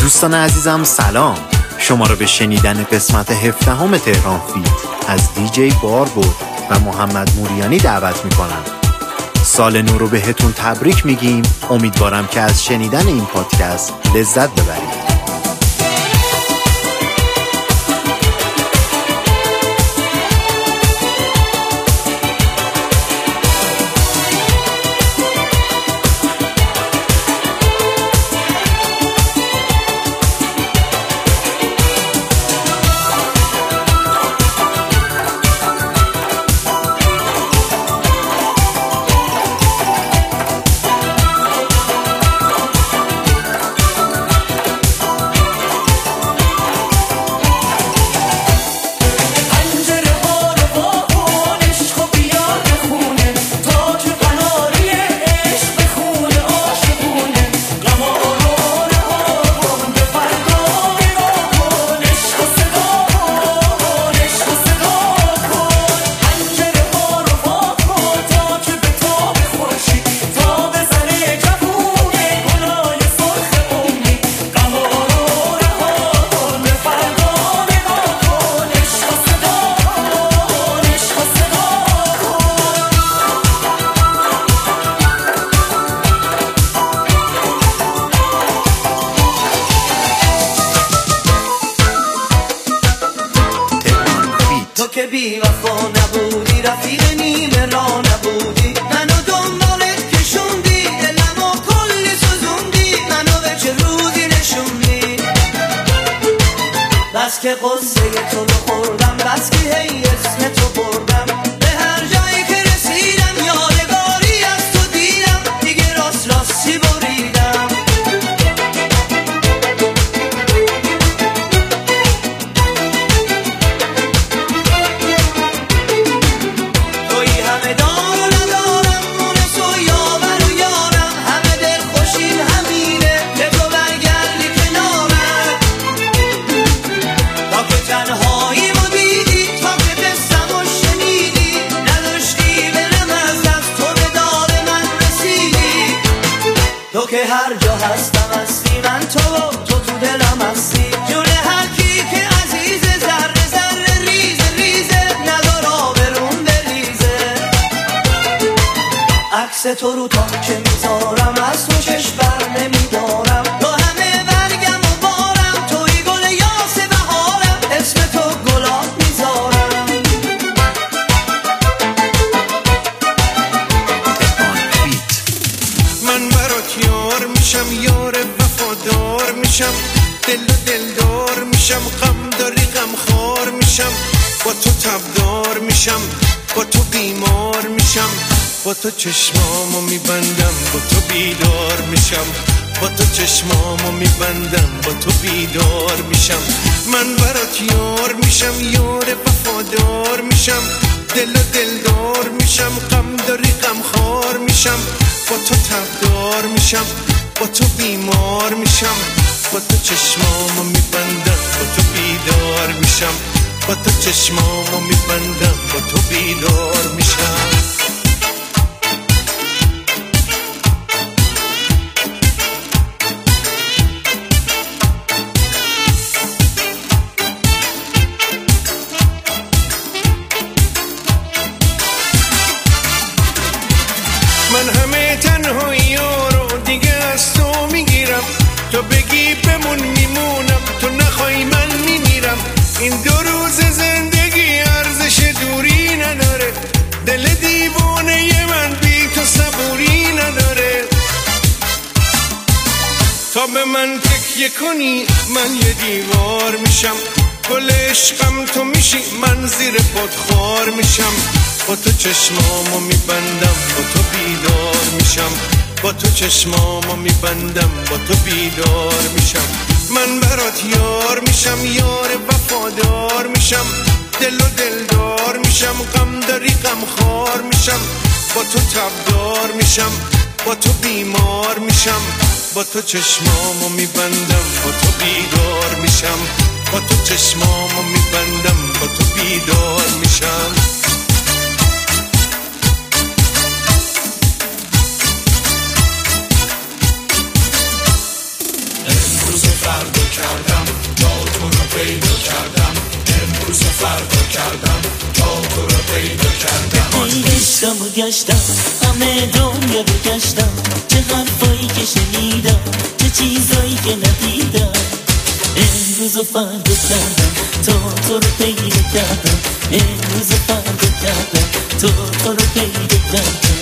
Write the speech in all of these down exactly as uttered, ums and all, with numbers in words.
دوستان عزیزم سلام، شما رو به شنیدن قسمت هفدهم تهران فیت از دیجی باربود و محمد موریانی دعوت میکنم. سال نو رو بهتون تبریک میگیم. امیدوارم که از شنیدن این پادکست لذت ببرید. که بی وفا نبودی، رفیق نیمه را نبودی، منو دنبالت کشوندی، دلمو کلی سوزوندی، منو به چه روزی نشوندی. بس که قصه تو رو خوردم، بس که هی اسم تو بردم، به هر جایی که رسیدم یادگاری از تو دیدم، دیگه راست راستی بریدم. تو که هر جا هستم هستی، من تو تو تو دلم هستی، جون هر کی که عزیزه، ذره ذره ریزه ریزه، ندار آبرون بریزه. عکس تو رو تا که میذارم، از تو چشم بر نمیدارم، با همه برگم و بارم، توی گل یاس بهارم، اسم تو گلاب میذارم. من برات یار میشم، یار وفادار میشم، دل و دلدار میشم، غم داری غم خار میشم، با تو تبدار میشم، با تو بیمار میشم، با تو چشمامو میبندم، با تو بیدار میشم، با تو چشمامو میبندم، با تو بیدار میشم. من برات یار میشم، یار وفادار میشم، دل و دلدار میشم، غم داری غم خار میشم، با تو تبدار میشم، با تو بیمار میشم، با تو چشمامو میبندم، با تو بیدار میشم، با تو چشمامو میبندم، با تو بیدار میشم. من همه تنهایی رو دیگه از تو میگیرم، تو بگی بمون میمونم، تو نخوای من میمیرم. این دو روز زندگی ارزش دوری نداره، دل دیوانه من بی تو صبوری نداره. تا به من تکیه کنی من یه دیوار میشم، گل عشقم تو میشی، من زیر پات خار میشم، با تو چشمامو میبندم، با تو بیدار میشم، با تو چشمامو میبندم، با تو بیدار میشم. من برات یار میشم، یار وفادار میشم، دل و دلدار میشم، غم داری غم خار میشم، با تو تبدار میشم، با تو بیمار میشم، با تو چشمامو میبندم، با تو بیدار میشم، با تو چشمامو میبندم، با تو بیدار میشم. امروز فردا کردم تا تو رو پیدا کردم امروز و فردا کردم تا تو رو پیدا کردم گشتم و گشتم همه دنیا رو گشتم چه حرفایی که شنیدم چه چیزایی که ندیدم امروز و فردا کردم تا تو رو پیدا کردم امروز و فردا کردم تا تو رو پیدا کردم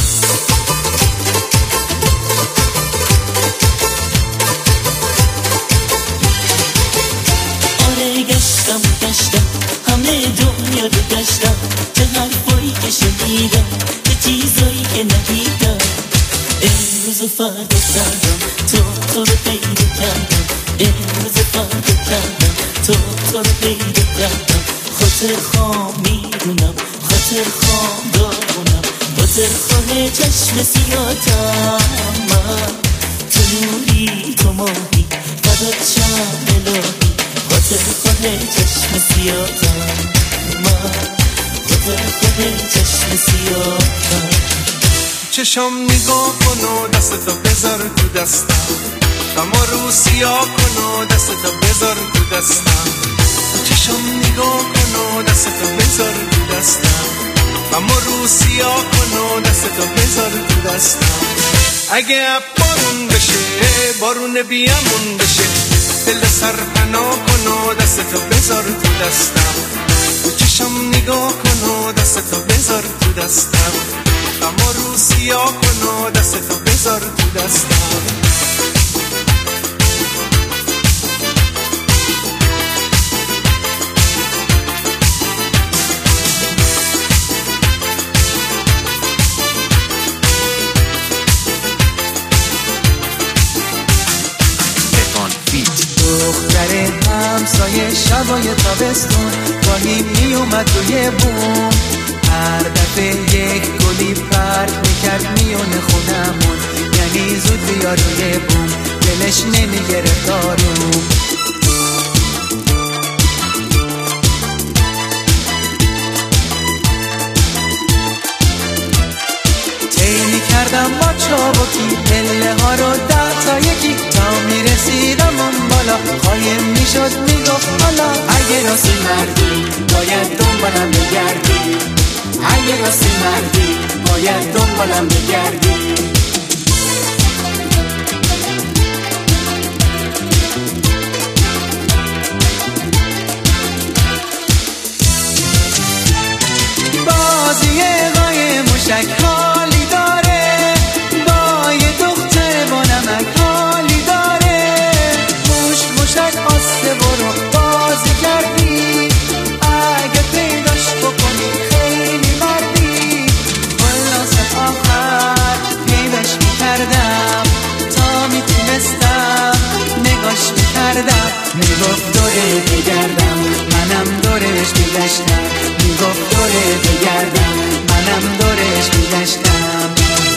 گشتم گشتم همه دنیا رو گشتم چه حرفایی که شنیدم چه چیزایی که ندیدم امروز و فردا کردم تا تو رو پیدا کردم امروز و فردا کردم تا تو رو پیدا کردم خاطر خواه میدونم خاطر خواه دارونم خاطر خواه چشم سیاتم من تو نوری تو ماهی فدات شم الهی خاطر خود چشم سیاتم من خاطر خود چشم سیاتم چشم نگاه کن و دستتو بذار تو دستم غما رو سیاه کن و دستتو بذار تو دستم چشم نگاه کن و دستتو بذار تو دستم غما رو سیاه کن و دستتو بذار تو دستم اگه بارون بشه بارون بیامون بشه دل سر پناه کن و دستتو بذار تو دستم چشم نگاه کن و دستتو بذار تو دستم غما رو سیاه کن و دستتو بذار تو دستم دختر همسایه شبای تابستون گاهی می اومد روی بوم هر دفعه یک گلی پرت میکرد میونه خونمون یعنی زود بیا روی بوم دلش نمیگرفت آروم تیمی کردم با چابکی پله ها رو ده تا یکی تا میرسیدم اون بالا قایم میشد میگفت حالا اگه راستی مردی باید دنبالم بگردی اگه راستی مردی باید دنبالم بگردی بازی قایم موشک حالی داره با یه دختر با نمک حالی داره موش موشک آسته برو بازی کردی اگه پیداش بکنی خیلی مردی خلاص آخر پیداش میکردم تا میتونستم نگاش میکردم میگفت دوره بگردم منم دورش میگشتم میگفت دوره بگردم منم دورش میگشتم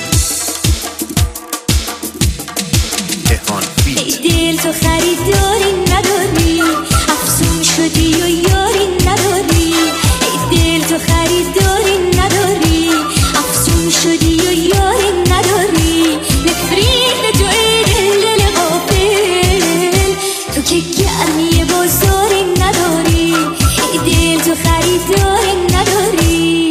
ای دل تو خریداری نداری افسون شدی و یاری نداری ای دل تو خریداری نداری افسون شدی و یاری نداری نفریق تو ای دل دل غافل تو که گرمی بازاری نداری ای دل تو خریداری نداری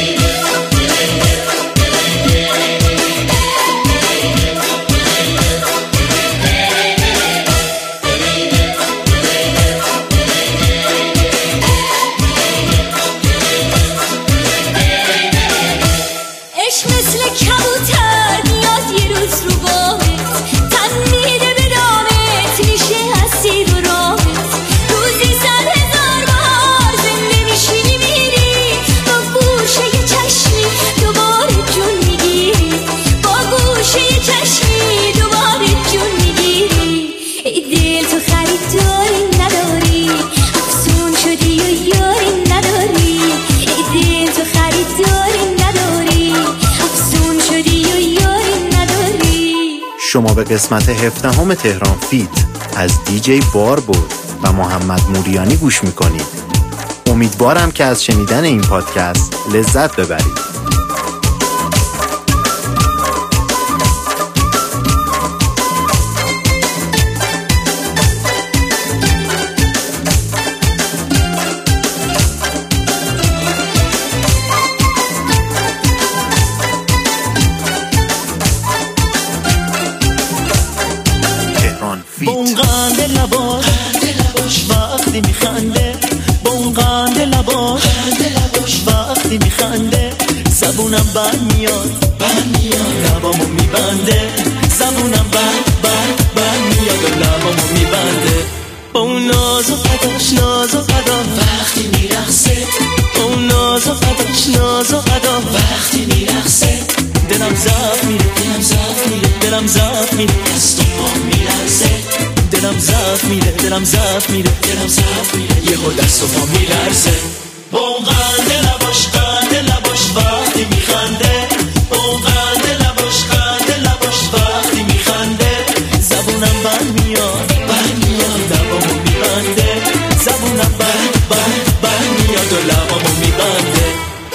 شما به قسمت هفدهم تهران فیت از دیجی باربود و محمد موریانی گوش میکنید. امیدوارم که از شنیدن این پادکست لذت ببرید. فیت. با اون قند لباش وقتی میخنده، با اون قند لباش وقتی میخنده، زبونم بند میاد لبامو میبنده، زبونم بند بند بند میاد و لبامو میبنده. با اون ناز و قداش ناز و قدا وقتی میرقصه، با اون ناز و قداش ناز و قدا وقتی میرقصه، دلم ضعف میره دلم ضعف میره دلم ضعف میره، دست و پام میلرزه، دلم ضعف میره دلم ضعف میره دلم ضعف میره، یهو دست و پام میلرزه. با اون قند لباش قند لباش وقتی میخنده، با اون قند لباش قند لباش وقتی میخنده، زبونم بند میاد بند میاد لبامو میبنده، زبونم بند بند بند میاد و لبامو میبنده.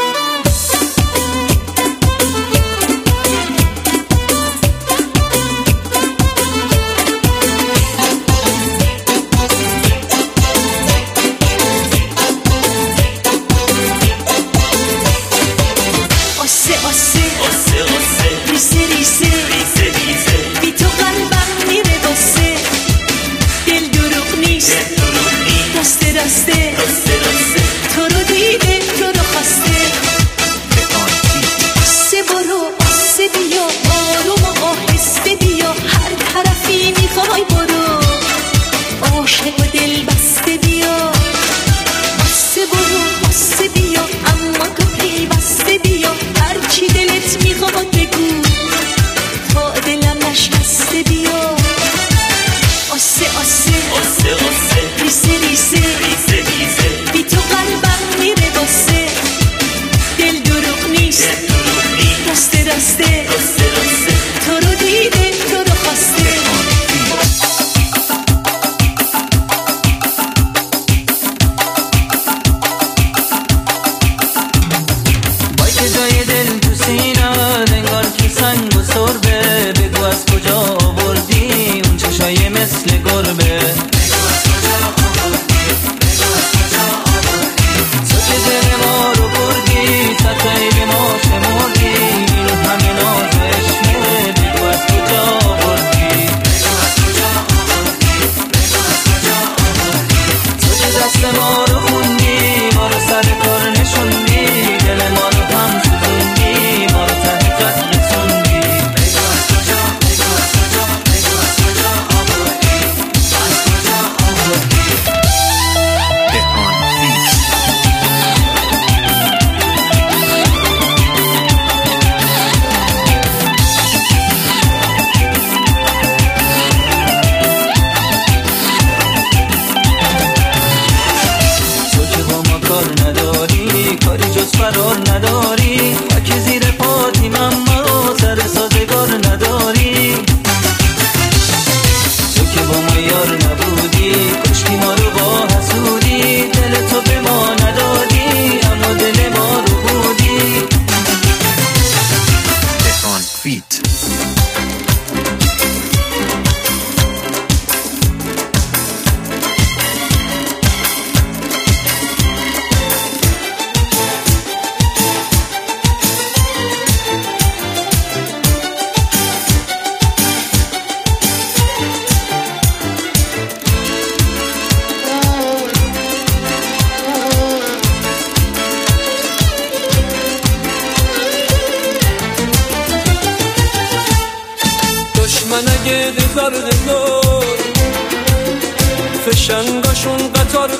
فشنگاشون قطار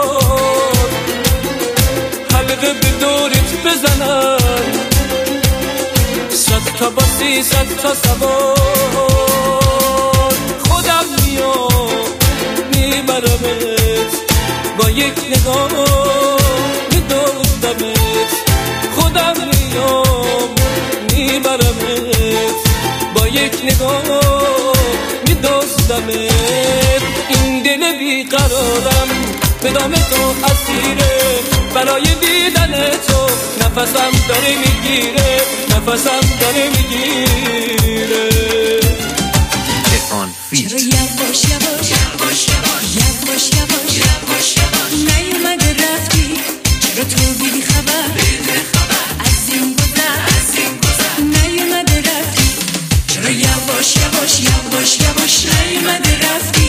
قطار حلقه به دورت بزنن، صد تا باسی صد تا سوار، خودم میام میبرمت با یک نگاه میدوزمت، خودم میام میبرمت با یک نگاه میدوزمت. این دل بیقرارم به دام تو اسیره، برای دیدن تو نفسم داره میگیره، نفسم داره میگیره. چرا یواش یواش یواش یواش یواش یواش نیومده رفتی، چرا تو بی خبر از این گذر نیومده رفتی، چرا یواش یواش یواش یواش نیومده رفتی،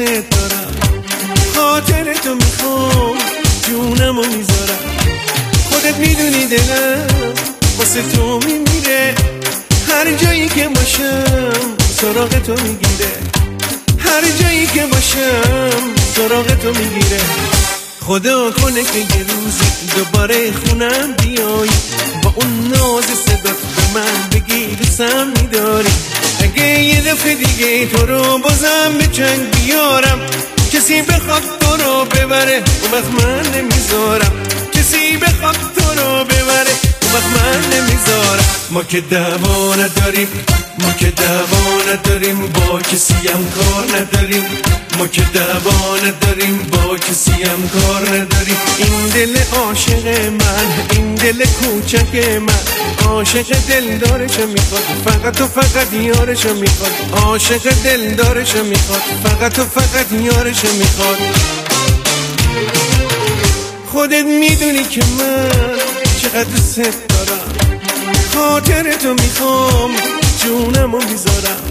دارم، خاطر تو میخوام جونمو میذارم. خودت میدونی دلم واسه تو میمیره، هر جایی که باشم سراغ تو میگیره، هر جایی که باشم سراغ تو میگیره. خدا کنه که یه روزی دوباره خونم بیای، با اون ناز صدات به من بگی دوستم میداری. اگه یه دفعه دیگه تو رو بازم به چنگ بیارم، کسی بخواد تو رو ببره اون وقت من نمیذارم، کسی بخواد تو رو ببره اون وقت من نمیذارم. ما که دعوا نداریم، ما که دعوا نداریم، با کسی هم کار نداریم، ما که دعوا نداریم، با کسی هم کار نداریم. این دل عاشق من، این دل کوچک من، عاشق دلدارشو میخواد، فقط و فقط یارشو میخواد، عاشق دلدارشو میخواد، فقط و فقط یارشو میخواد. خودت میدونی که من چقدر دوست دارم، خاطر تو میخوام جونمو میذارم.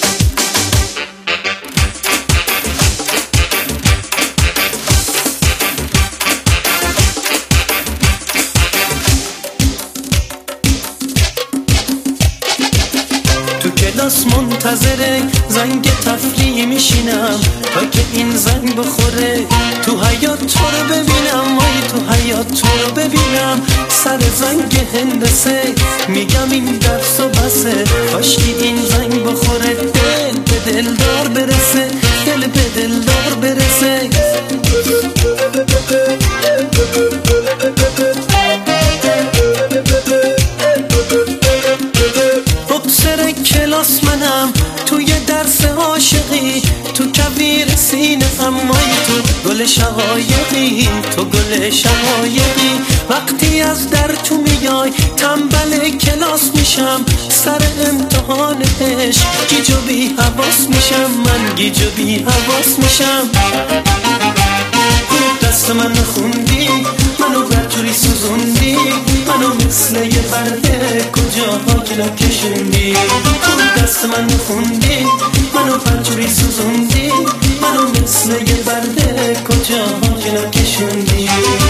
کلاس منتظره زنگ تفریح میشینم تا که این زنگ بخوره، تو حیات تو رو ببینم، وای تو حیات تو رو ببینم. سر زنگ هندسه میگم این درس و بسه، کاشکی این زنگ بخوره، دل به دلدار برسه، دل به دلدار برسه. بکسر کلاس منم توی درس عاشقی، تو کویر سینه امایی، تو گل شقایقی، تو گل شقایقی. وقتی از در تو میای تنبل کلاس میشم، سر امتحان عشق گیج و بی حواس میشم، من گیج و بی حواس میشم. دست من خوندی، منو برجوری سوزوندی، منو مثل یه برده کجاها که نکشوندی. دست من خوندی، منو برجوری سوزوندی، منو مثل یه برده کجاها که نکشوندی.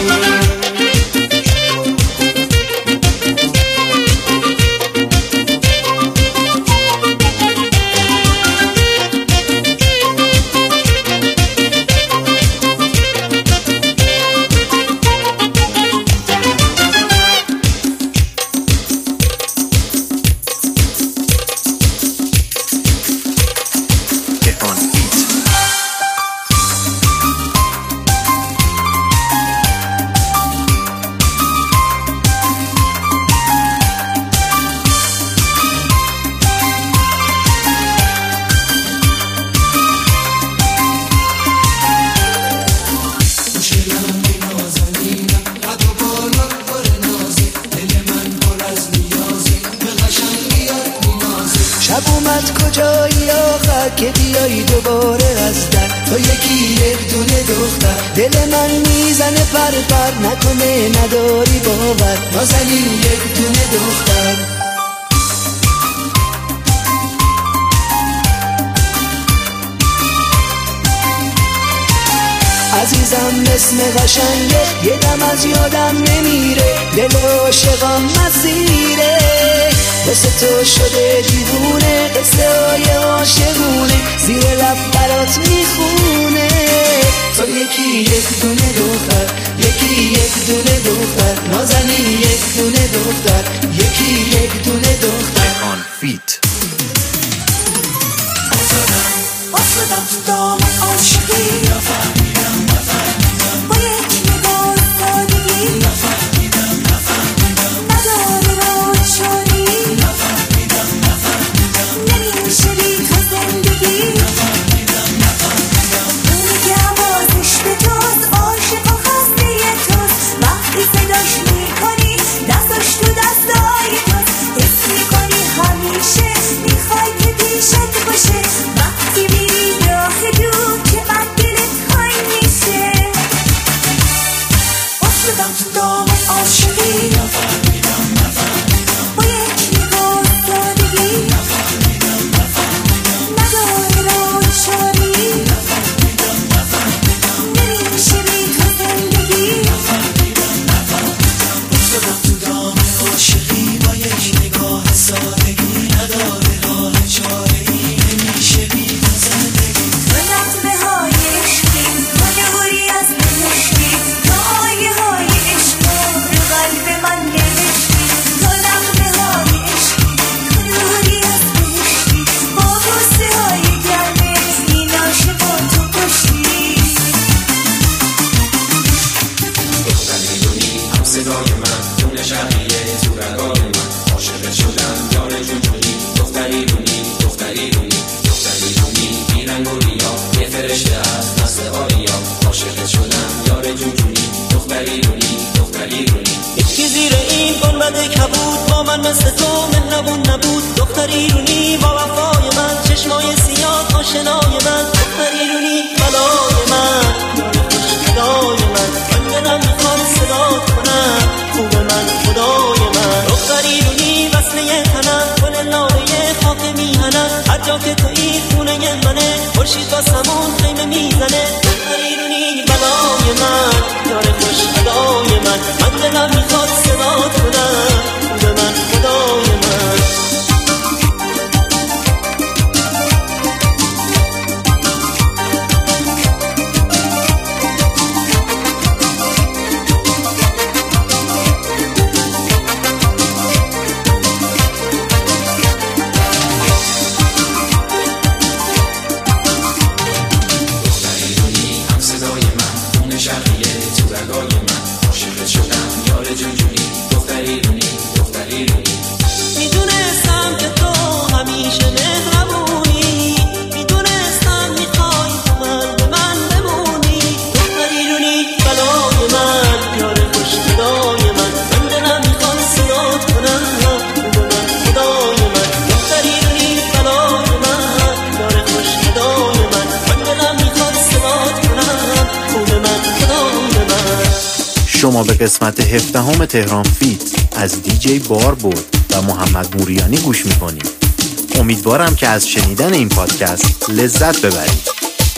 شب اومد کجایی آخر که بیایی دوباره از در، تو یکی یک دونه دختر، دل من میزنه پر پر، نکنه نداری باور، نازنین یک دونه دختر. عزیزم اسم قشنگه یه دم از یادم نمیره، دل عاشقام مسیره، واسه تو شده دیوونه، قصه های عاشقونه زیر لب برات میخونه. تو یکی یک دونه دختر، یکی یک دونه دختر، نازنین یک دونه دختر، یکی یک دونه دختر. آن فیت افتادم تو دام عاشقی، نفهمیدم نفهمیدم، با یک نگاه سادگی، نفهمیدم نفهمیدم، نداره را چاری، نفهمیدم نفهمیدم، نمیشه بی تو زندگی، نفهمیدم نفهمیدم. اونی که آوازش به توست، عاشق و خسته توست، وقتی صداش میکنی دستاش تو دستای توست، حس میکنی همیشه میخوای که پیشت باشه، وقتی میری راه دور چقدر دلت های میشه. افتادم تو دام عاشقی، نفهمیدم نفهمیدم، با یک نگاه سادگی، نفهمیدم نفهمیدم، نداره راه چاری، نفهمیدم صدای من خون شقیه تو رگای من عاشقت شدم یار جونجونی دختری رونی دختری رونی دختری رونی بیرنگ و ریا یه فرشته از نسل آریا عاشقت شدم یار جونجونی دختری رونی دختری رونی یکی زیر این گنبد کبود با من مثل تو مهربون نبود دختری رونی با وفای من چشمای سیاه آشنای من دختری رونی بلای من یار خوشگدای من من دلم میخواد صدات کنم خوب من خدای من دختری رونی وصله تنم گل لاله خاک میهنم هر جا که تویی خونه منه خورشید با سمون خیمه میزنه دختری رونی بلای من یار خوشگدای من من دلم میخواد صدات کنم خوب من خدای من شما به قسمت هفدهم تهران فیت از دیجی باربود و محمد موریانی گوش میکنید. امیدوارم که از شنیدن این پادکست لذت ببرید.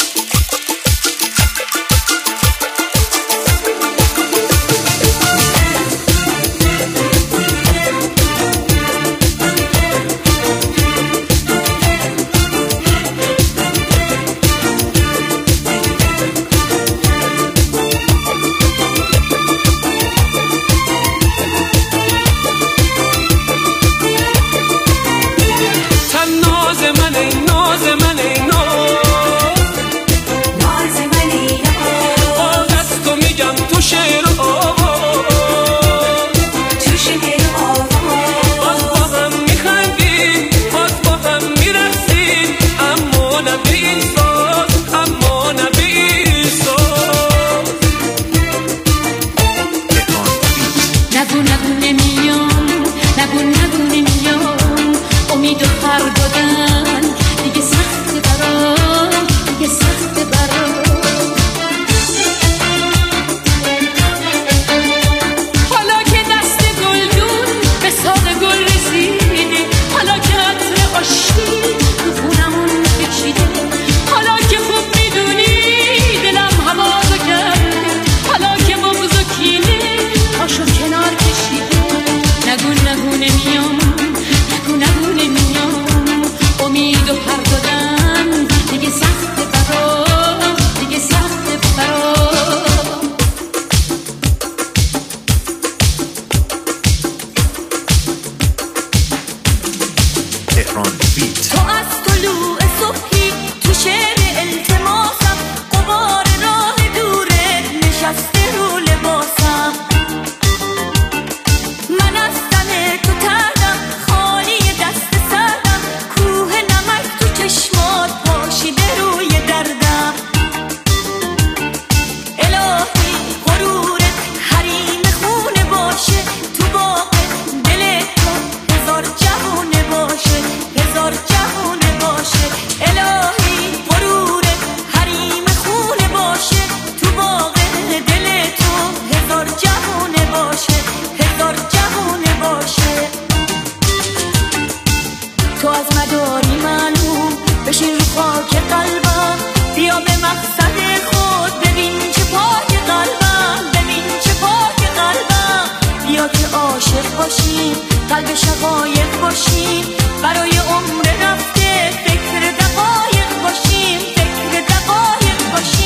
قلب شقایق باشیم برای عمر رفته فکر دقایق باشیم فکر دقایق باشیم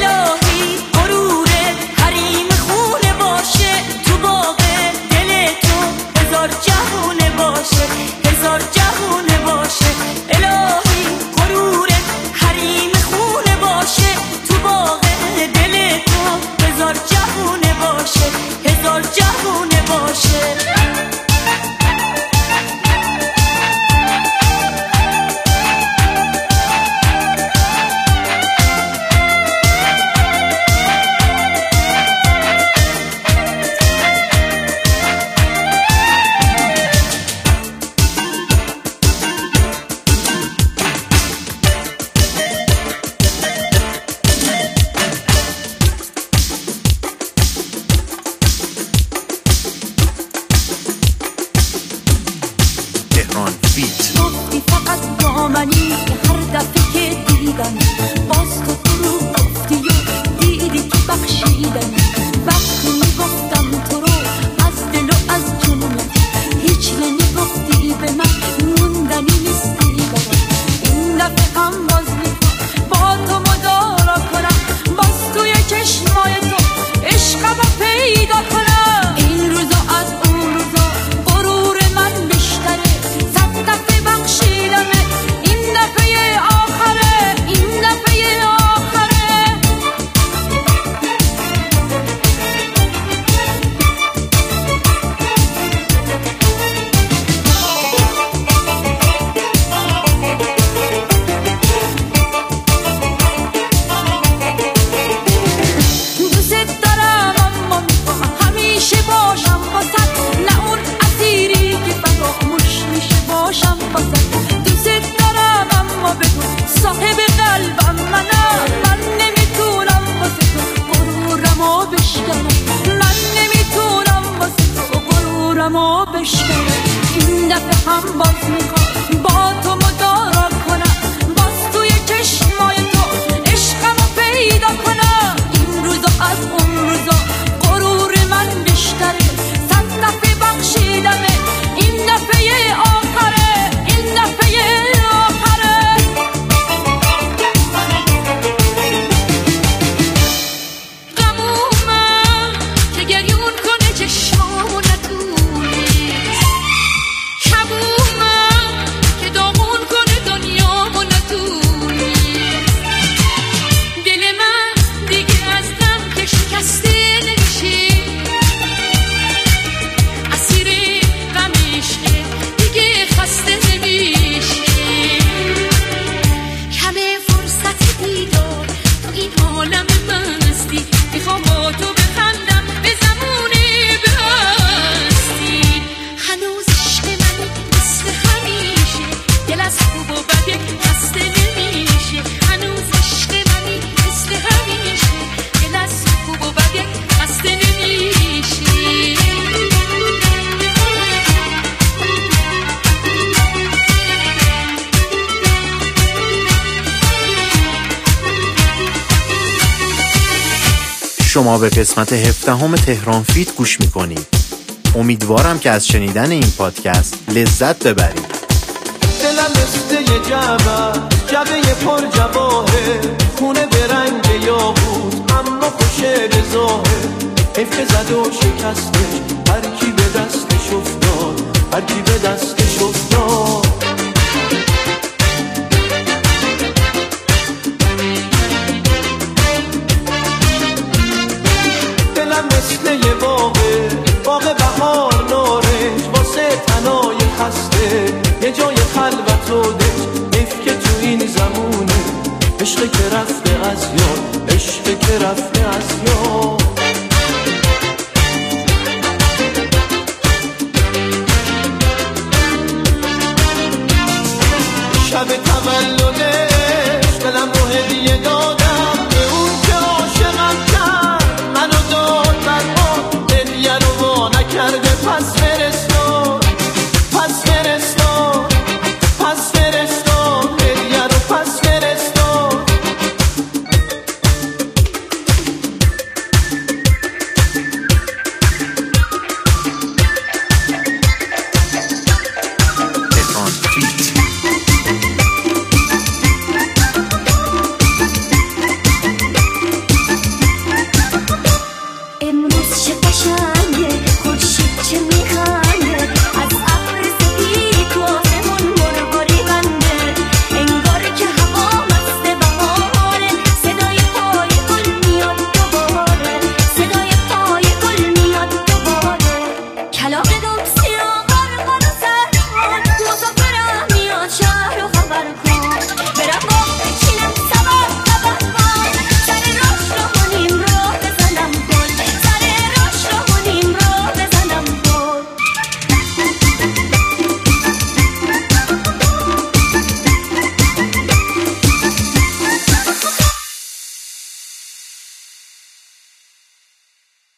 الهی غرور حریم خونه باشه تو باغ دل تو هزار جهونه باشه هزار جهونه باشه الهی غرور حریم خونه باشه تو باغ دل تو هزار جهونه باشه هزار جهونه دلم باز میخواد با تو مدارا کنم، باز توی چشمای تو عشقمو پیدا کنم. این روزا از اون روزا غرور من بیشتره، صد دفعه بخشیدمه، این دفعه آخره، این دفعه آخره. غمومم که گریون کنه چشمامو نتونی، کبومم که داغون کنه دنیامو نتونی. دل من دیگه از غم که شکسته نمیشه، اسیر غم عشقه دیگه خسته نمیشه. کمه فرصت دیدار تو این عالم مستی، میخوام با تو بخندم به زمان بستی. هنوز عشق منی مثل همیشه، دل از خوب و بد خسته نمیشه. هنوز عشق منی مثل همیشه، دل از خوب و بد خسته نمیشه. شما به قسمت هفدهم تهران فیت گوش میکنید. امیدوارم که از شنیدن این پادکست لذت ببرید. دلم مثل یه جعبه جعبه پر جواهر، خونه به رنگ یاقوت اما خوشه به ظاهر. حیف زد و شکستش هر کی به دستش افتاد، هر کی به دستش افتاد. دلم مثل یه باغه، باغ بهار نارنج، واسه تنای خسته یه جای خلوت و دنج. حیف که تو این زمونه عشق که رفته از یاد، عشق که رفته از یاد. شب تولدش دلم رو هدیه دادم به اون که عاشقم کرد، منو داد برها هدیه رو وا نکرده. پس فرستاد، پس فرستاد، پس فرستاد هدیه رو، پس فرستاد. تهران فیت. امروز چه قشنگ